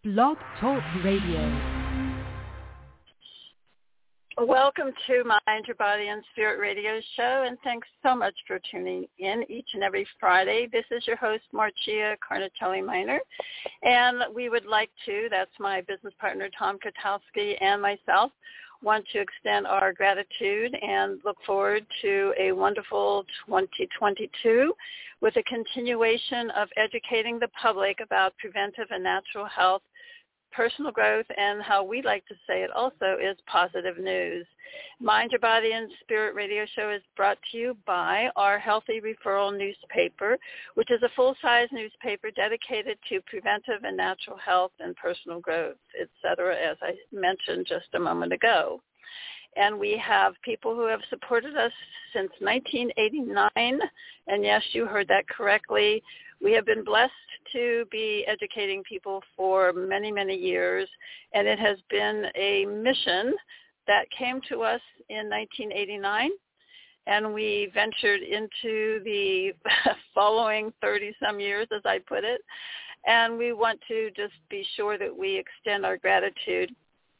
Blog Talk Radio. Welcome to Mind, Your Body, and Spirit Radio Show, and thanks so much for tuning in each and every Friday. This is your host, Marcia Carnatelli-Miner, and we would like to, that's my business partner, Tom Katowski, and myself, want to extend our gratitude and look forward to a wonderful 2022 with a continuation of educating the public about preventive and natural health, personal growth, and how we like to say it also is positive news. Mind Your Body and Spirit Radio Show is brought to you by our Healthy Referral newspaper, which is a full-size newspaper dedicated to preventive and natural health and personal growth, etc., as I mentioned just a moment ago. And we have people who have supported us since 1989, and yes, you heard that correctly. We have been blessed to be educating people for many, many years, and it has been a mission that came to us in 1989, and we ventured into the following 30-some years, as I put it, and we want to just be sure that we extend our gratitude,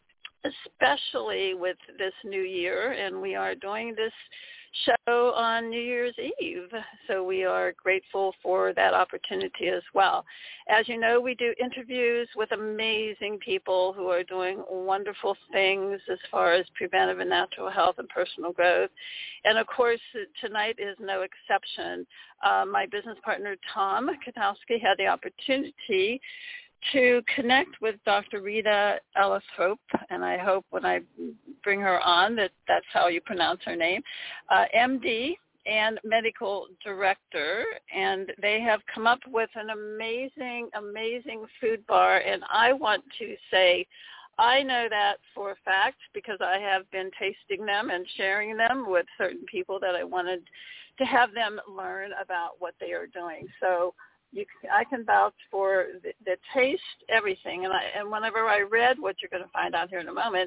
especially with this new year, and we are doing this show on New Year's Eve, so we are grateful for that opportunity as well. As you know, we do interviews with amazing people who are doing wonderful things as far as preventive and natural health and personal growth, and of course tonight is no exception. My business partner Tom Katowski had the opportunity to connect with Dr. Rita Ellithorpe, and I hope when I bring her on that that's how you pronounce her name, MD and medical director, and they have come up with an amazing, amazing food bar, and I want to say I know that for a fact because I have been tasting them and sharing them with certain people that I wanted to have them learn about what they are doing. So I can vouch for the taste, everything. And whenever I read what you're going to find out here in a moment,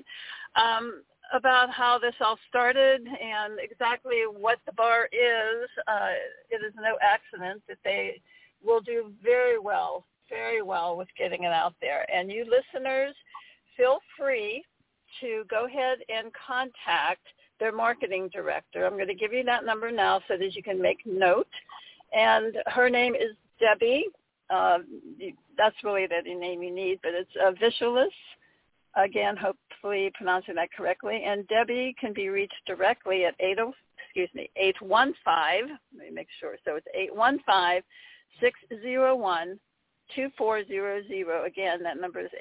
about how this all started and exactly what the bar is, it is no accident that they will do very well with getting it out there. And you listeners, feel free to go ahead and contact their marketing director. I'm going to give you that number now so that you can make note. And her name is Debbie. That's really the name you need, but it's Visualis. Again, hopefully pronouncing that correctly. And Debbie can be reached directly at 815. Let me make sure. So it's 815-601-2400. Again, that number is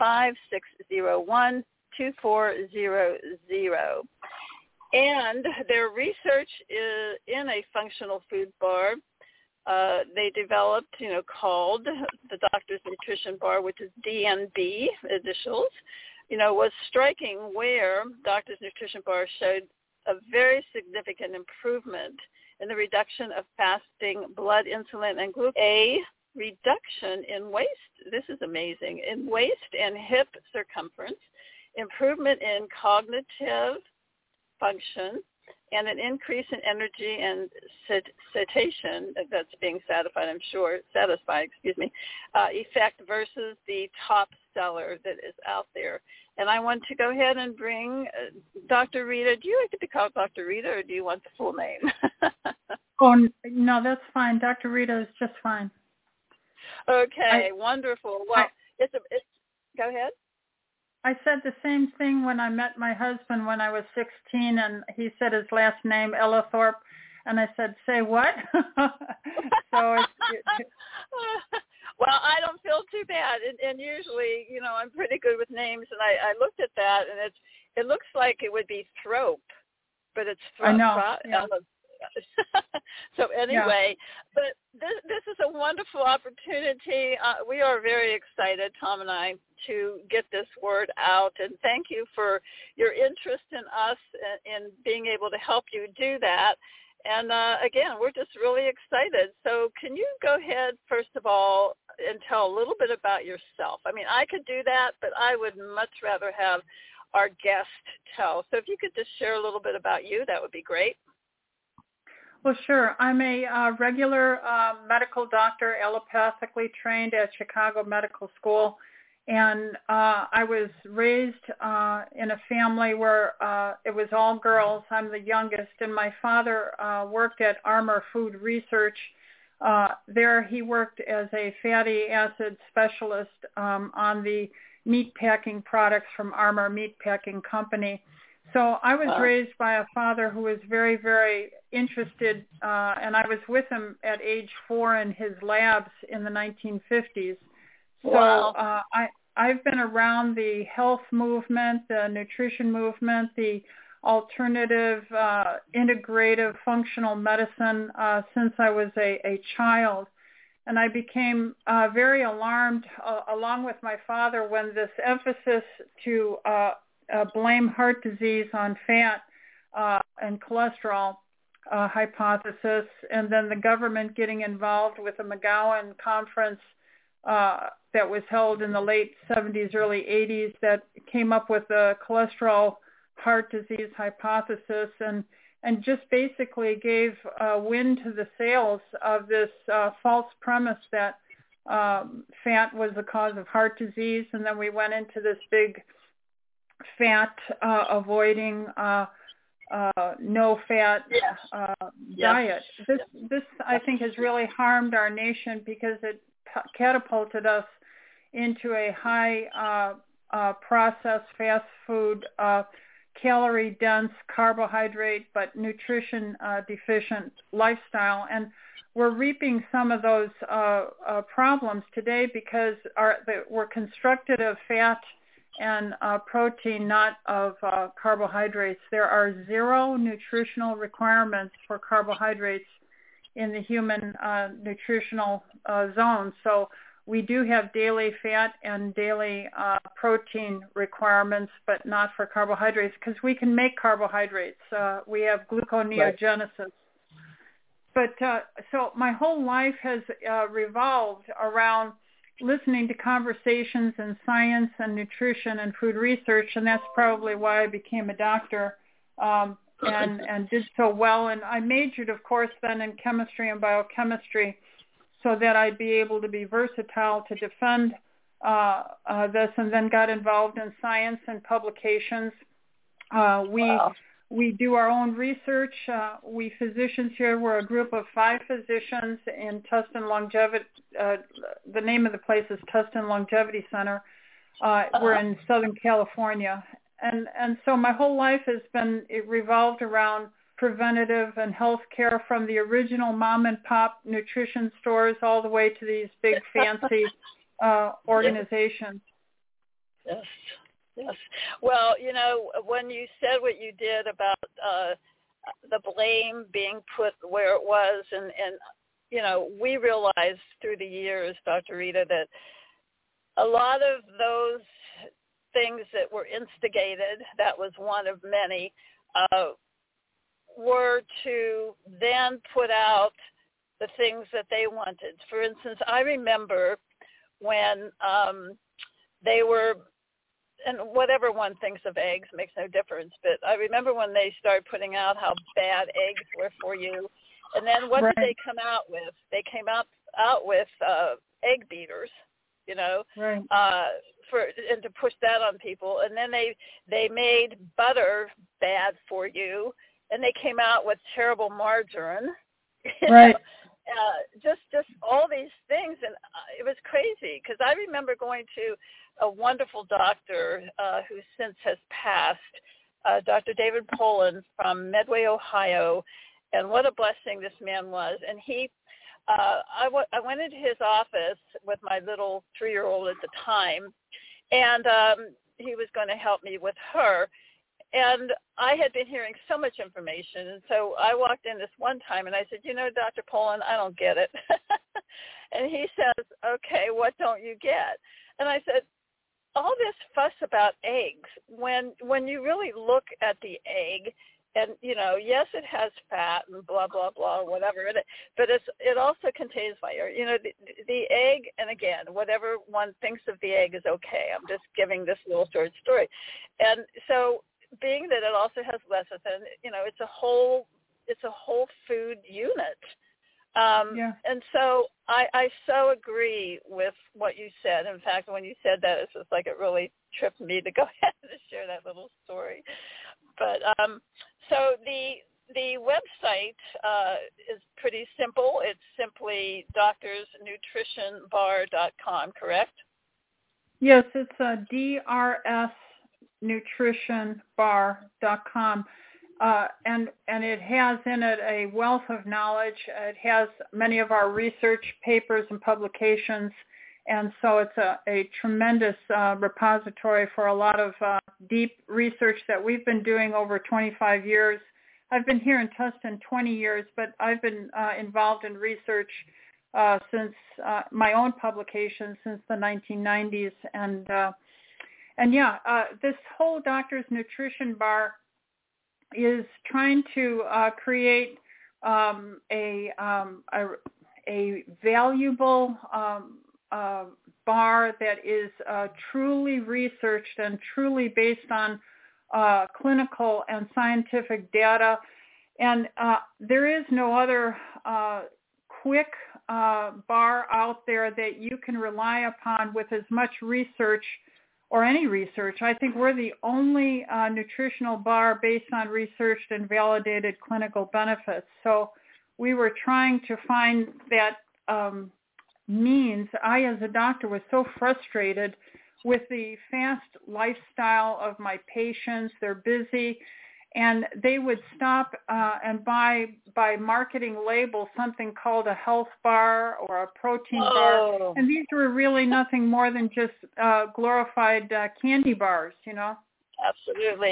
815-601-2400. And their research is in a functional food bar. They developed, called the Doctor's Nutrition Bar, which is DNB initials, was striking where Doctor's Nutrition Bar showed a very significant improvement in the reduction of fasting blood insulin and glucose, a reduction in waist. This is amazing. In waist and hip circumference, improvement in cognitive function, and an increase in energy and satiation that's being satisfied, effect versus the top seller that is out there. And I want to go ahead and bring Dr. Rita. Do you like to be called Dr. Rita, or do you want the full name? Oh, no, that's fine. Dr. Rita is just fine. Okay, wonderful. Well, go ahead. I said the same thing when I met my husband when I was 16, and he said his last name, Ellithorpe, and I said, say what? Well, I don't feel too bad, and usually, I'm pretty good with names, and I looked at that, and it looks like it would be Thrope, but it's Thrope. I know. Yeah. So anyway, but this is a wonderful opportunity. We are very excited, Tom and I, to get this word out. And thank you for your interest in us and being able to help you do that. And again, we're just really excited. So can you go ahead, first of all, and tell a little bit about yourself? I mean, I could do that, but I would much rather have our guest tell. So if you could just share a little bit about you, that would be great. Well, sure. I'm a regular medical doctor, allopathically trained at Chicago Medical School, And I was raised in a family where it was all girls. I'm the youngest, and my father worked at Armour Food Research. There he worked as a fatty acid specialist on the meat packing products from Armour Meat Packing Company. So I was raised by a father who was very, very interested, and I was with him at age 4 in his labs in the 1950s. So I've been around the health movement, the nutrition movement, the alternative, integrative, functional medicine since I was a child. And I became very alarmed, along with my father, when this emphasis to blame heart disease on fat and cholesterol hypothesis, and then the government getting involved with the McGowan conference that was held in the late 70s, early 80s that came up with the cholesterol heart disease hypothesis and just basically gave wind to the sails of this false premise that fat was the cause of heart disease. And then we went into this big fat avoiding no fat diet. This I think has really harmed our nation because it catapulted us into a high processed fast food, calorie dense, carbohydrate but nutrition deficient lifestyle, and we're reaping some of those problems today because we're constructed of fat and protein, not of carbohydrates. There are 0 nutritional requirements for carbohydrates in the human nutritional zone. So we do have daily fat and daily protein requirements, but not for carbohydrates because we can make carbohydrates. We have gluconeogenesis. Right. But so my whole life has revolved around listening to conversations in science and nutrition and food research, and that's probably why I became a doctor and did so well. And I majored, of course, then in chemistry and biochemistry so that I'd be able to be versatile to defend this, and then got involved in science and publications. We do our own research. We physicians here, we're a group of 5 physicians in Tustin Longevity. The name of the place is Tustin Longevity Center. We're in Southern California. And so my whole life has been, it revolved around preventative and health care, from the original mom and pop nutrition stores all the way to these big fancy organizations. Yes. Well, you know, when you said what you did about the blame being put where it was, and you know, we realized through the years, Dr. Rita, that a lot of those things that were instigated, that was one of many, were to then put out the things that they wanted. For instance, I remember when they were, and whatever one thinks of eggs makes no difference, but I remember when they started putting out how bad eggs were for you. And then what did they come out with? They came out with egg beaters, you know, and to push that on people. And then they made butter bad for you, and they came out with terrible margarine. Right. Just all these things, and it was crazy because I remember going to a wonderful doctor who since has passed, Dr. David Poland from Medway, Ohio, and what a blessing this man was. And he, I went into his office with my little 3-year-old at the time, and he was going to help me with her. And I had been hearing so much information, and so I walked in this one time, and I said, you know, Dr. Poland, I don't get it. And he says, okay, what don't you get? And I said, all this fuss about eggs, when you really look at the egg, and, you know, yes, it has fat and blah, blah, blah, whatever, but it also contains fiber. You know, the egg, and again, whatever one thinks of the egg is okay. I'm just giving this little short story. And so being that it also has lecithin, you know, it's a whole food unit. And so I so agree with what you said. In fact, when you said that, it's just like it really tripped me to go ahead and share that little story. But so the website is pretty simple. It's simply doctorsnutritionbar.com, correct? Yes, it's drsnutritionbar.com. And it has in it a wealth of knowledge. It has many of our research papers and publications, and so it's a tremendous repository for a lot of deep research that we've been doing over 25 years. I've been here in Tustin 20 years, but I've been involved in research since my own publication since the 1990s. This whole Doctor's Nutrition Bar is trying to create a valuable bar that is truly researched and truly based on clinical and scientific data. And there is no other quick bar out there that you can rely upon with as much research or any research. I think we're the only nutritional bar based on researched and validated clinical benefits. So we were trying to find that means. I, as a doctor, was so frustrated with the fast lifestyle of my patients. They're busy, and they would stop and buy by marketing label something called a health bar or a protein bar, and these were really nothing more than just glorified candy bars, you know. Absolutely.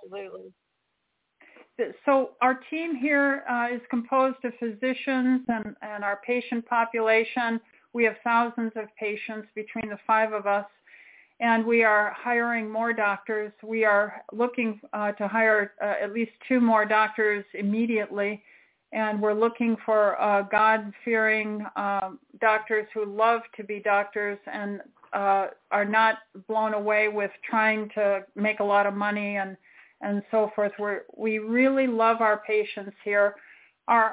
So our team here is composed of physicians and our patient population. We have thousands of patients between the 5 of us, and we are hiring more doctors. We are looking to hire at least 2 more doctors immediately, and we're looking for God-fearing doctors who love to be doctors and are not blown away with trying to make a lot of money and so forth. We really love our patients here. Our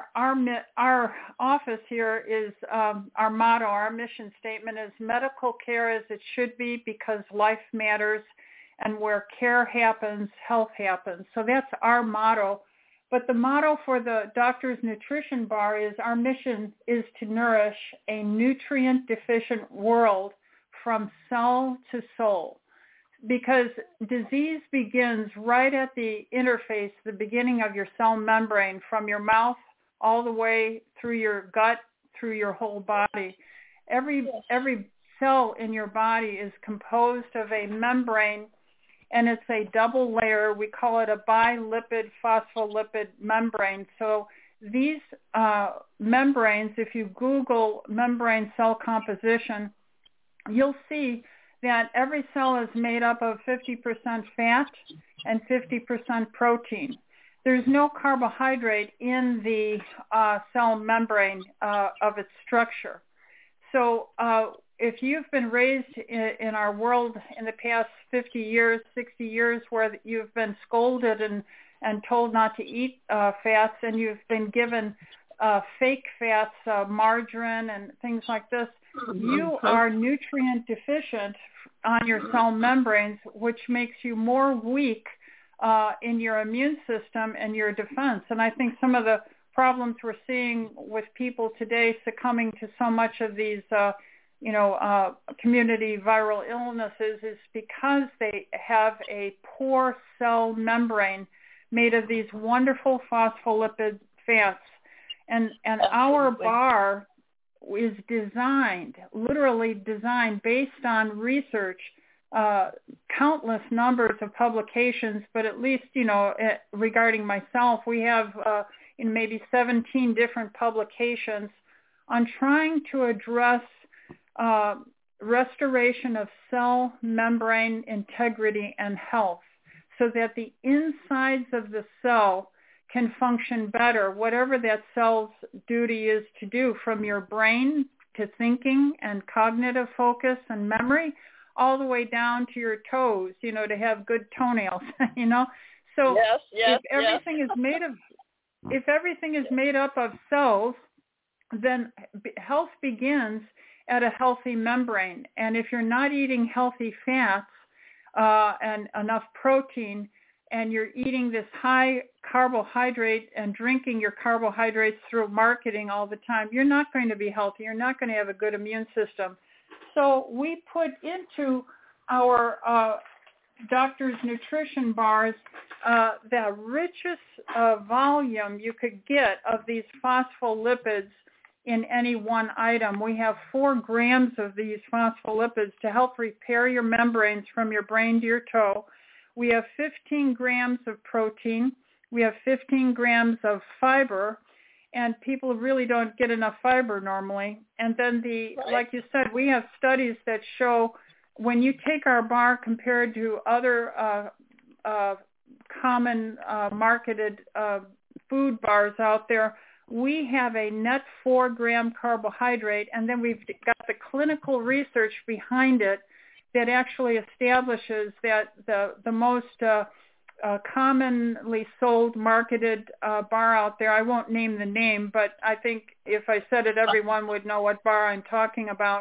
office here is our motto, our mission statement is medical care as it should be because life matters, and where care happens, health happens. So that's our motto. But the motto for the Doctor's Nutrition Bar is our mission is to nourish a nutrient-deficient world from cell to soul. Because disease begins right at the interface, the beginning of your cell membrane, from your mouth all the way through your gut, through your whole body. Every cell in your body is composed of a membrane, and it's a double layer. We call it a bilipid phospholipid membrane. So these membranes, if you Google membrane cell composition, you'll see that every cell is made up of 50% fat and 50% protein. There's no carbohydrate in the cell membrane of its structure. So if you've been raised in our world in the past 50 years, 60 years, where you've been scolded and told not to eat fats, and you've been given fake fats, margarine and things like this, you are nutrient deficient on your cell membranes, which makes you more weak in your immune system and your defense. And I think some of the problems we're seeing with people today succumbing to so much of these, community viral illnesses is because they have a poor cell membrane made of these wonderful phospholipid fats. And our bar is literally designed based on research, countless numbers of publications, but at least, regarding myself, we have maybe 17 different publications on trying to address restoration of cell membrane integrity and health so that the insides of the cell can function better, whatever that cell's duty is to do, from your brain to thinking and cognitive focus and memory, all the way down to your toes, to have good toenails, So if everything is made up of cells, then health begins at a healthy membrane. And if you're not eating healthy fats and enough protein, and you're eating this high carbohydrate and drinking your carbohydrates through marketing all the time, you're not going to be healthy. You're not going to have a good immune system. So we put into our doctor's nutrition bars the richest volume you could get of these phospholipids in any one item. We have 4 grams of these phospholipids to help repair your membranes from your brain to your toe. We have 15 grams of protein. We have 15 grams of fiber, and people really don't get enough fiber normally. And then like you said, we have studies that show when you take our bar compared to other common marketed food bars out there, we have a net 4-gram carbohydrate, and then we've got the clinical research behind it that actually establishes that the most commonly sold marketed bar out there, I won't name the name, but I think if I said it, everyone would know what bar I'm talking about.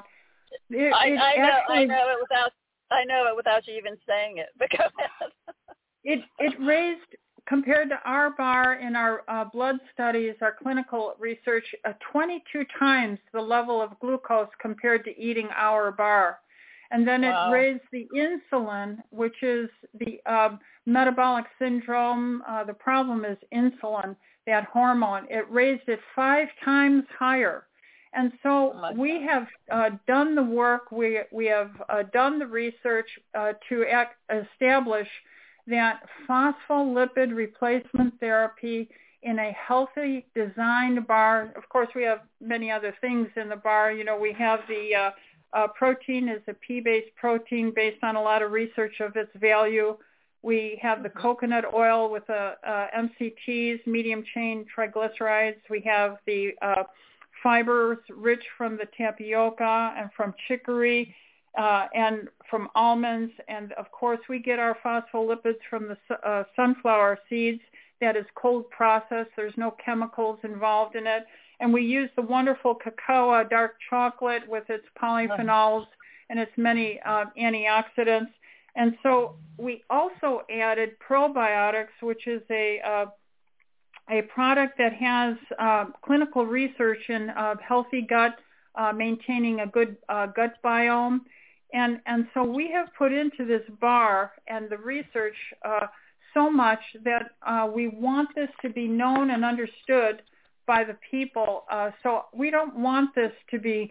I know it without you even saying it. But go ahead. It raised, compared to our bar in our blood studies, our clinical research, 22 times the level of glucose compared to eating our bar. And then it raised the insulin, which is the metabolic syndrome. The problem is insulin, that hormone. It raised it 5 times higher. And so we have done the work. We have done the research to establish that phospholipid replacement therapy in a healthy designed bar. Of course, we have many other things in the bar. You know, we have the protein is a pea-based protein based on a lot of research of its value. We have the coconut oil with MCTs, medium chain triglycerides. We have the fibers rich from the tapioca and from chicory and from almonds. And, of course, we get our phospholipids from the sunflower seeds. That is cold processed. There's no chemicals involved in it. And we use the wonderful cacao dark chocolate with its polyphenols and its many antioxidants. And so we also added probiotics, which is a product that has clinical research in healthy gut, maintaining a good gut biome. And so we have put into this bar and the research so much that we want this to be known and understood by the people. So we don't want this to be,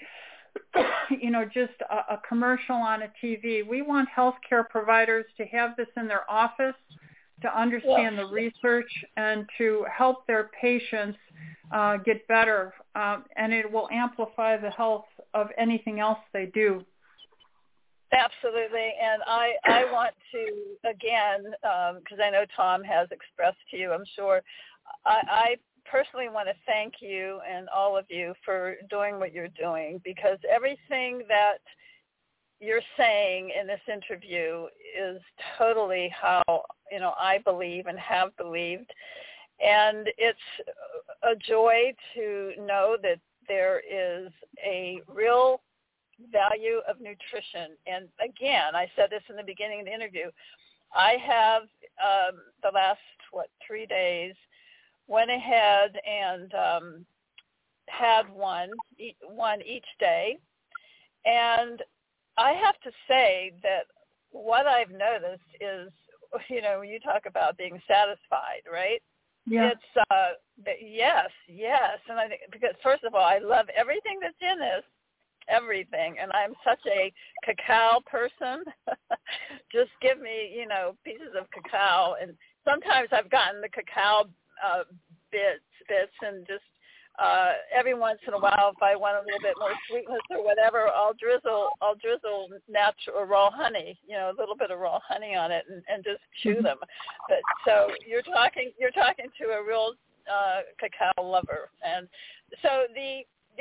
just a commercial on a TV. We want healthcare providers to have this in their office, to understand the research, and to help their patients get better. And it will amplify the health of anything else they do. Absolutely. And I want to, again, because I know Tom has expressed to you, I'm sure, I personally want to thank you and all of you for doing what you're doing, because everything that you're saying in this interview is totally how, I believe and have believed. And it's a joy to know that there is a real value of nutrition. And again, I said this in the beginning of the interview, I have the last, 3 days, went ahead and had one each day. And I have to say that what I've noticed is, when you talk about being satisfied, right? Yeah. It's, yes. And I think, because first of all, I love everything that's in this, everything. And I'm such a cacao person. Just give me, pieces of cacao. And sometimes I've gotten the cacao bits and just every once in a while, if I want a little bit more sweetness or whatever, I'll drizzle natural or raw honey, a little bit of raw honey on it and just chew them. But so you're talking to a real cacao lover. And so the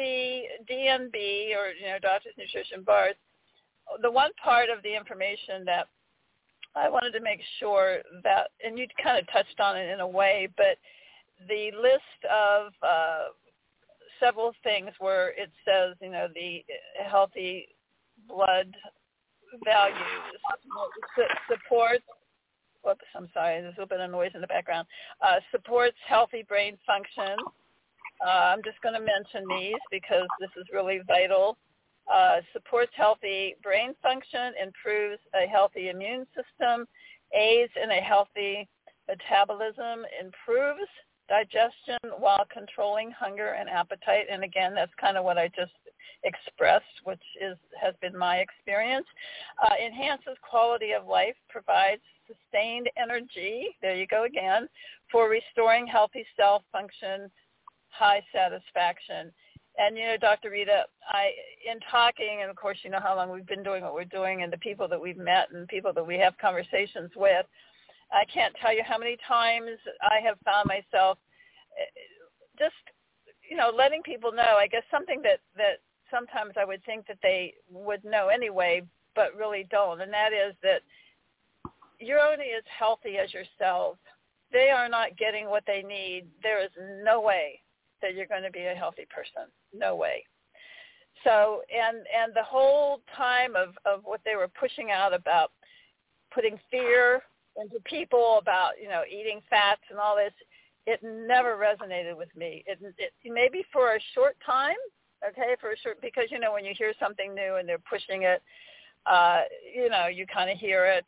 DNB or Doctor's Nutrition Bars, the one part of the information that I wanted to make sure that, and you kind of touched on it in a way, but the list of several things where it says, the healthy blood values, supports, whoops, I'm sorry, there's a little bit of noise in the background, supports healthy brain function. I'm just going to mention these because this is really vital. Supports healthy brain function, improves a healthy immune system, aids in a healthy metabolism, improves digestion while controlling hunger and appetite. And again, that's kind of what I just expressed, which has been my experience. Enhances quality of life, provides sustained energy, there you go again, for restoring healthy cell function, high satisfaction. And, Dr. Rita, in talking, and of course, you know how long we've been doing what we're doing and the people that we've met and people that we have conversations with, I can't tell you how many times I have found myself just, letting people know, I guess something that sometimes I would think that they would know anyway, but really don't. And that is that you're only as healthy as yourselves. They are not getting what they need. There is no way that you're going to be a healthy person. No way. So, and the whole time of what they were pushing out about putting fear into people about, eating fats and all this, it never resonated with me. It maybe for a short time, okay, because, when you hear something new and they're pushing it, you kind of hear it.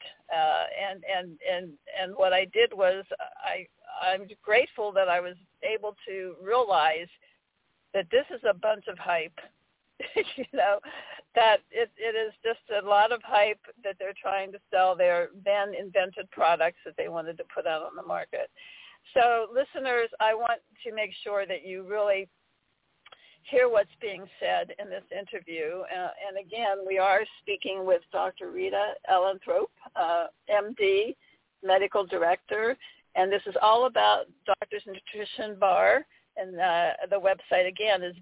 And what I did was I'm grateful that I was able to realize that this is a bunch of hype, that it is just a lot of hype that they're trying to sell their then invented products that they wanted to put out on the market. So listeners, I want to make sure that you really hear what's being said in this interview. And again, we are speaking with Dr. Rita Ellenthrope, MD, Medical Director, and this is all about Doctors Nutrition Bar, and the website again is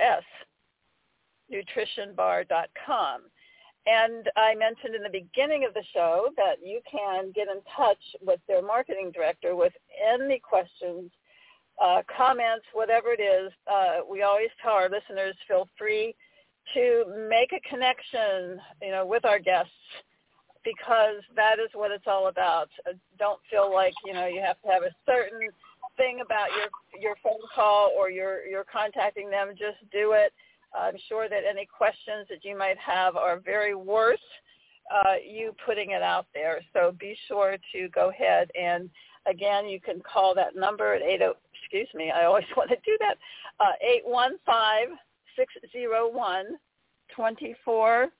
drsnutritionbar.com. And I mentioned in the beginning of the show that you can get in touch with their marketing director with any questions, comments, whatever it is. We always tell our listeners, feel free to make a connection, with our guests, because that is what it's all about. Don't feel like, you have to have a certain thing about your phone call or you're contacting them. Just do it. I'm sure that any questions that you might have are very worth you putting it out there. So be sure to go ahead. And again, you can call that number at I always want to do that, 815-601-2480.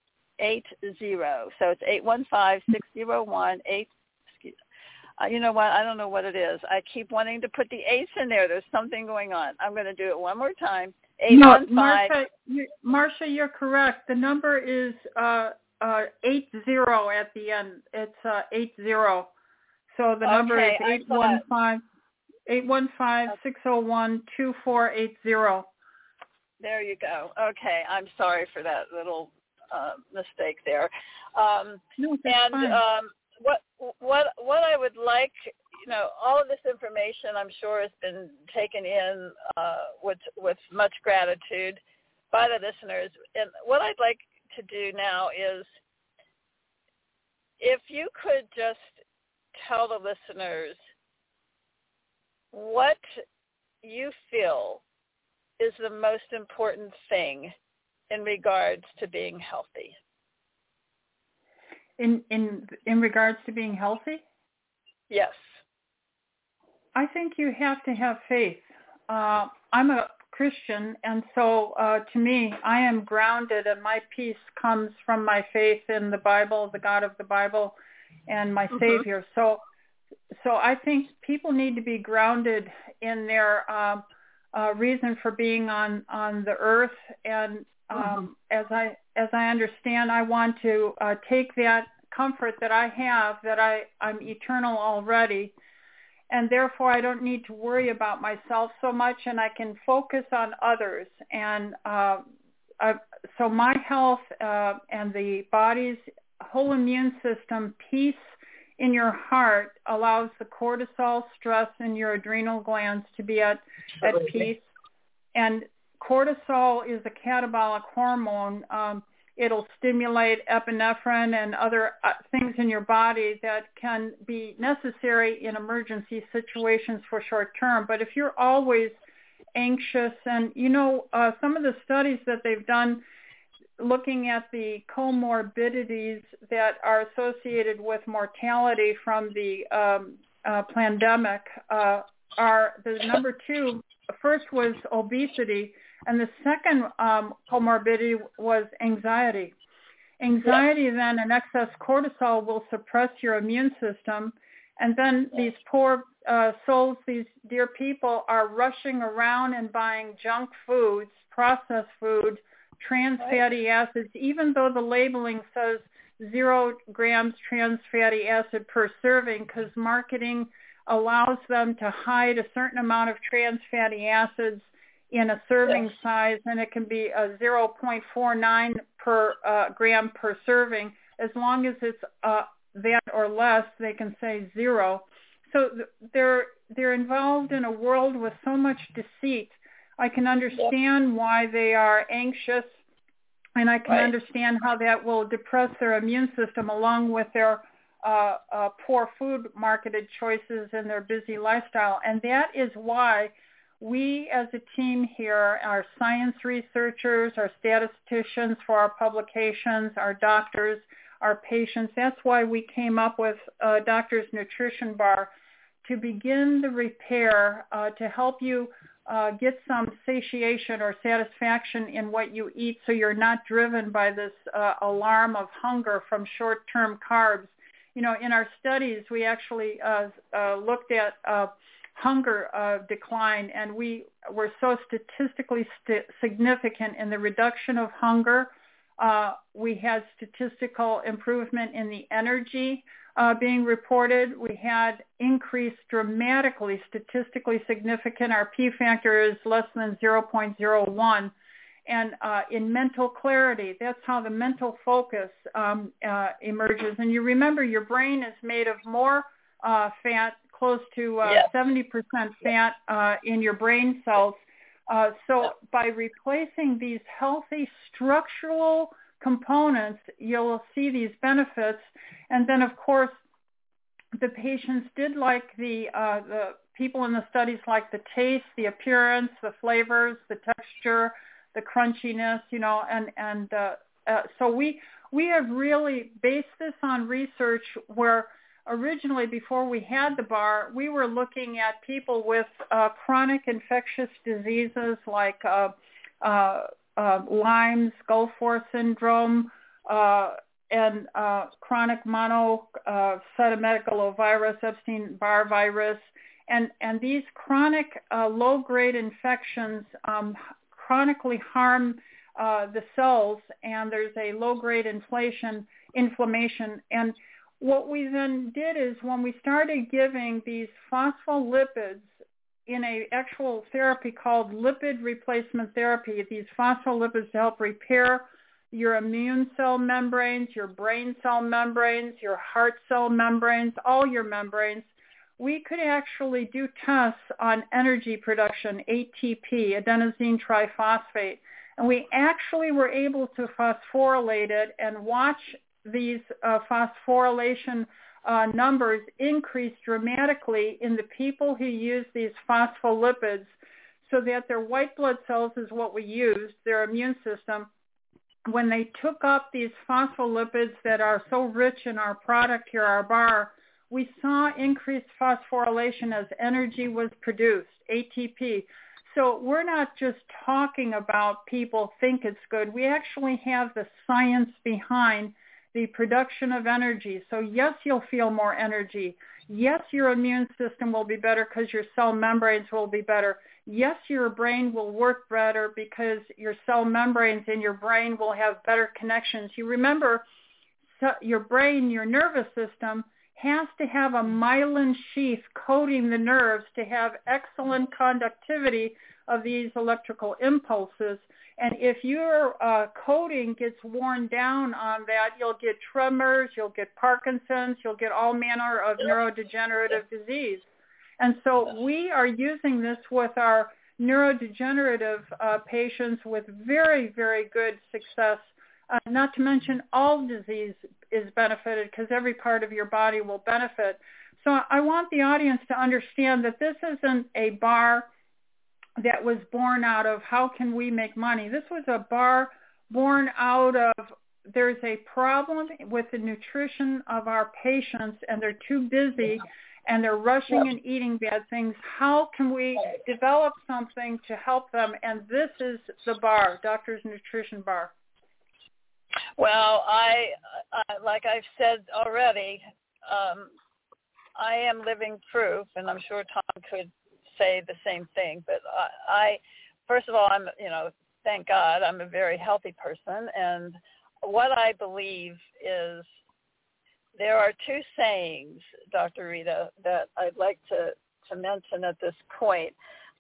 So it's 815-601-8. You know what? I don't know what it is. I keep wanting to put the 8s in there. There's something going on. I'm going to do it one more time. 815. No, Marcia, you're correct. The number is 80 at the end. It's 80. So the number is 815-601-2480. There you go. Okay, I'm sorry for that little mistake there. No, that's fine. What I would like, all of this information I'm sure has been taken in with much gratitude by the listeners. And what I'd like to do now is, if you could just tell the listeners what you feel is the most important thing in regards to being healthy. In regards to being healthy? Yes. I think you have to have faith. I'm a Christian, and so to me, I am grounded, and my peace comes from my faith in the Bible, the God of the Bible, and my Savior. So I think people need to be grounded in their reason for being on the earth. And as I understand, I want to take that comfort that I have, that I'm eternal already, and therefore I don't need to worry about myself so much, and I can focus on others. And so my health and the body's whole immune system, peace in your heart allows the cortisol, stress in your adrenal glands to be at peace. And cortisol is a catabolic hormone. It'll stimulate epinephrine and other things in your body that can be necessary in emergency situations for short term. But if you're always anxious, and some of the studies that they've done looking at the comorbidities that are associated with mortality from the pandemic are the number two. First was obesity, and the second comorbidity was anxiety. Anxiety then and excess cortisol will suppress your immune system, and then these poor souls, these dear people, are rushing around and buying junk foods, processed food, trans fatty acids, even though the labeling says 0 grams trans fatty acid per serving, because marketing allows them to hide a certain amount of trans fatty acids in a serving size, and it can be a 0.49 per gram per serving. As long as it's that or less, they can say 0. So they're involved in a world with so much deceit. I can understand why they are anxious, and I can understand how that will depress their immune system along with their poor food marketed choices and their busy lifestyle. And that is why we as a team here, our science researchers, our statisticians for our publications, our doctors, our patients, that's why we came up with Doctor's Nutrition Bar to begin the repair, to help you get some satiation or satisfaction in what you eat so you're not driven by this alarm of hunger from short-term carbs. In our studies, we actually looked at hunger decline, and we were so statistically significant in the reduction of hunger. We had statistical improvement in the energy being reported. We had increased dramatically, statistically significant. Our P-factor is less than 0.01. And in mental clarity, that's how the mental focus emerges. And you remember your brain is made of more fat, close to 70% fat in your brain cells. So by replacing these healthy structural components, you'll see these benefits. And then, of course, the patients did like the people in the studies like the taste, the appearance, the flavors, the texture, the crunchiness, so we have really based this on research where originally, before we had the bar, we were looking at people with chronic infectious diseases like Lyme, Gulf War syndrome, and chronic monocytomegalovirus, Epstein-Barr virus. And these chronic low-grade infections chronically harm the cells, and there's a low-grade inflammation. And what we then did is when we started giving these phospholipids in an actual therapy called lipid replacement therapy, these phospholipids to help repair your immune cell membranes, your brain cell membranes, your heart cell membranes, all your membranes, we could actually do tests on energy production, ATP, adenosine triphosphate. And we actually were able to phosphorylate it and watch these phosphorylation numbers increase dramatically in the people who use these phospholipids, so that their white blood cells is what we used, their immune system. When they took up these phospholipids that are so rich in our product here, our bar, we saw increased phosphorylation as energy was produced, ATP. So we're not just talking about people think it's good. We actually have the science behind the production of energy. So yes, you'll feel more energy. Yes, your immune system will be better because your cell membranes will be better. Yes, your brain will work better because your cell membranes in your brain will have better connections. You remember, your brain, your nervous system, has to have a myelin sheath coating the nerves to have excellent conductivity of these electrical impulses. And if your coating gets worn down on that, you'll get tremors, you'll get Parkinson's, you'll get all manner of neurodegenerative disease. And so we are using this with our neurodegenerative patients with very, very good success. Not to mention all disease is benefited because every part of your body will benefit. So I want the audience to understand that this isn't a bar that was born out of how can we make money. This was a bar born out of there's a problem with the nutrition of our patients and they're too busy and they're rushing and eating bad things. How can we develop something to help them? And this is the bar, Doctor's Nutrition Bar. Well, I like I've said already, I am living proof, and I'm sure Tom could say the same thing. But I first of all, thank God, I'm a very healthy person, and what I believe is there are two sayings, Dr. Rita, that I'd like to mention at this point.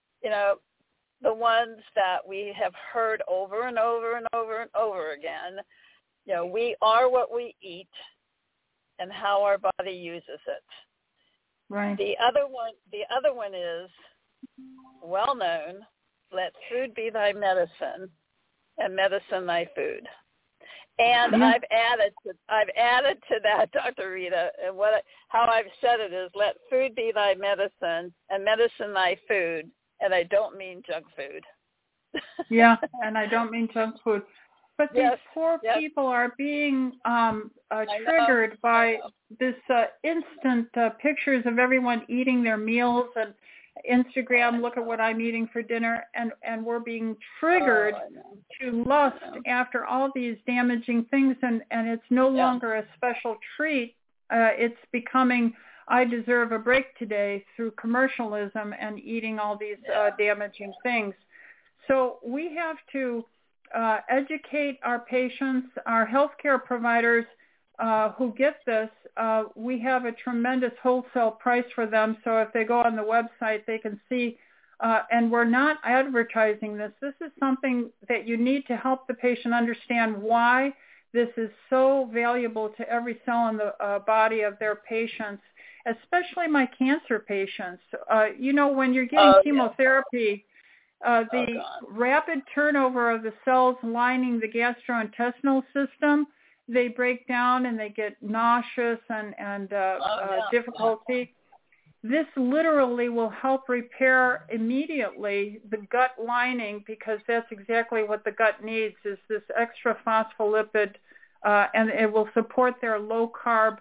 The ones that we have heard over and over and over and over again. We are what we eat and how our body uses it. Right. The other one is well known. Let food be thy medicine, and medicine thy food. And I've added to that, Dr. Rita, and how I've said it is let food be thy medicine, and medicine thy food. And I don't mean junk food. Yeah, and I don't mean junk food. But these poor people are being triggered by this instant pictures of everyone eating their meals and Instagram, look at what I'm eating for dinner, and we're being triggered to lust after all these damaging things, and it's no longer a special treat. It's becoming, I deserve a break today through commercialism and eating all these damaging things. So we have to educate our patients, our healthcare providers who get this. We have a tremendous wholesale price for them, so if they go on the website, they can see, and we're not advertising this. This is something that you need to help the patient understand why this is so valuable to every cell in the body of their patients, especially my cancer patients. When you're getting chemotherapy, the rapid turnover of the cells lining the gastrointestinal system, they break down and they get nauseous and difficulty. This literally will help repair immediately the gut lining, because that's exactly what the gut needs, is this extra phospholipid, and it will support their low-carb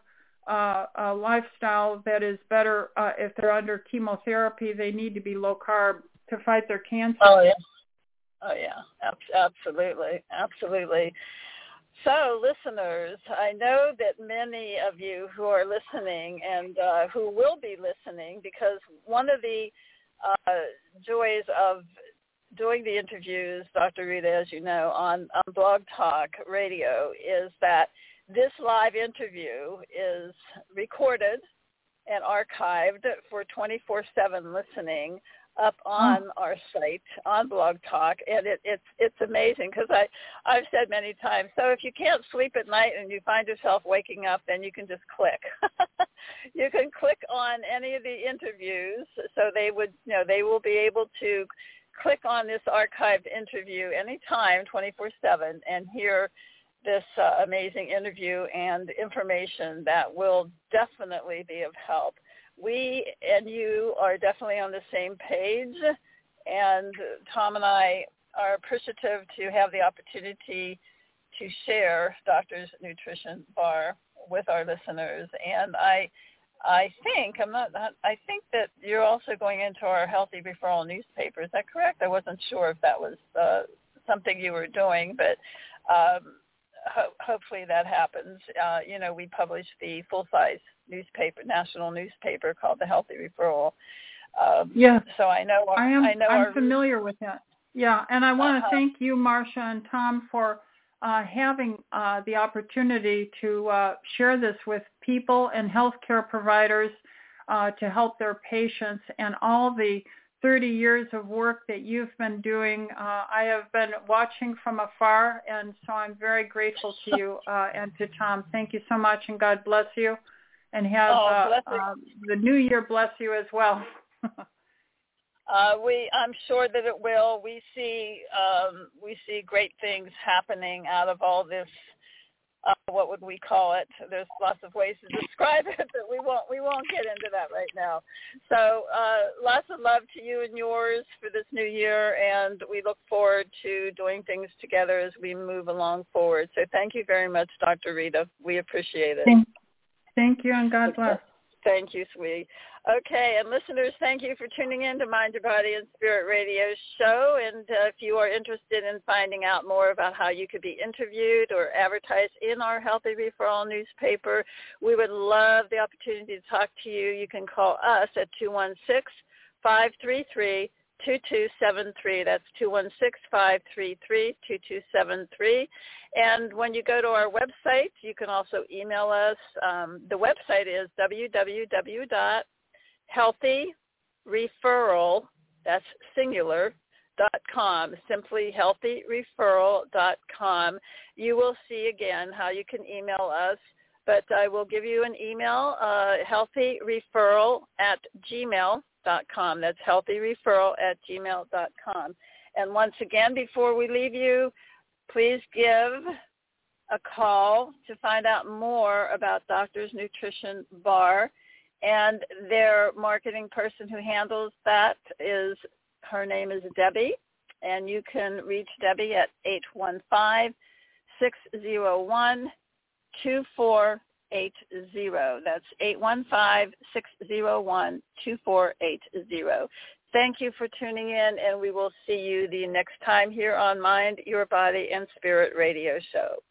lifestyle that is better. If they're under chemotherapy, they need to be low-carb to fight their cancer. Absolutely. So, listeners, I know that many of you who are listening and who will be listening, because one of the joys of doing the interviews, Dr. Rita, as you know, on Blog Talk Radio, is that this live interview is recorded and archived for 24/7 listening up on our site on Blog Talk, and it's amazing, because I've said many times, so if you can't sleep at night and you find yourself waking up, then you can just click. You can click on any of the interviews, so they will be able to click on this archived interview anytime, 24/7, and hear this amazing interview and information that will definitely be of help. We and you are definitely on the same page, and Tom and I are appreciative to have the opportunity to share Doctor's Nutrition Bar with our listeners. And I think that you're also going into our Healthy Referral newspaper. Is that correct? I wasn't sure if that was something you were doing, but hopefully that happens. We publish the full-size newspaper, national newspaper called the Healthy Referral. So I'm familiar with that. Yeah, and I want to thank you, Marcia and Tom, for having the opportunity to share this with people and healthcare providers to help their patients, and all the 30 years of work that you've been doing. I have been watching from afar, and so I'm very grateful to you and to Tom. Thank you so much, and God bless you, and have the new year bless you as well. I'm sure that it will. We see great things happening out of all this. What would we call it? There's lots of ways to describe it, but we won't get into that right now. So lots of love to you and yours for this new year, and we look forward to doing things together as we move along forward. So thank you very much, Dr. Rita. We appreciate it. Thank you, and God bless. Thank you, sweetie. Okay, and listeners, thank you for tuning in to Mind Your Body and Spirit Radio show. And if you are interested in finding out more about how you could be interviewed or advertised in our Healthy Referral newspaper, we would love the opportunity to talk to you. You can call us at 216-533-2273. That's 216-533-2273. And when you go to our website, you can also email us. The website is www.healthyreferral, that's singular, .com, simply healthyreferral.com. You will see again how you can email us, but I will give you an email, healthyreferral@gmail.com. That's healthyreferral@gmail.com. And once again, before we leave you, please give a call to find out more about Doctor's Nutrition Bar. And their marketing person who handles that her name is Debbie. And you can reach Debbie at 815-601-2480. That's 815-601-2480. Thank you for tuning in, and we will see you the next time here on Mind Your Body and Spirit Radio Show.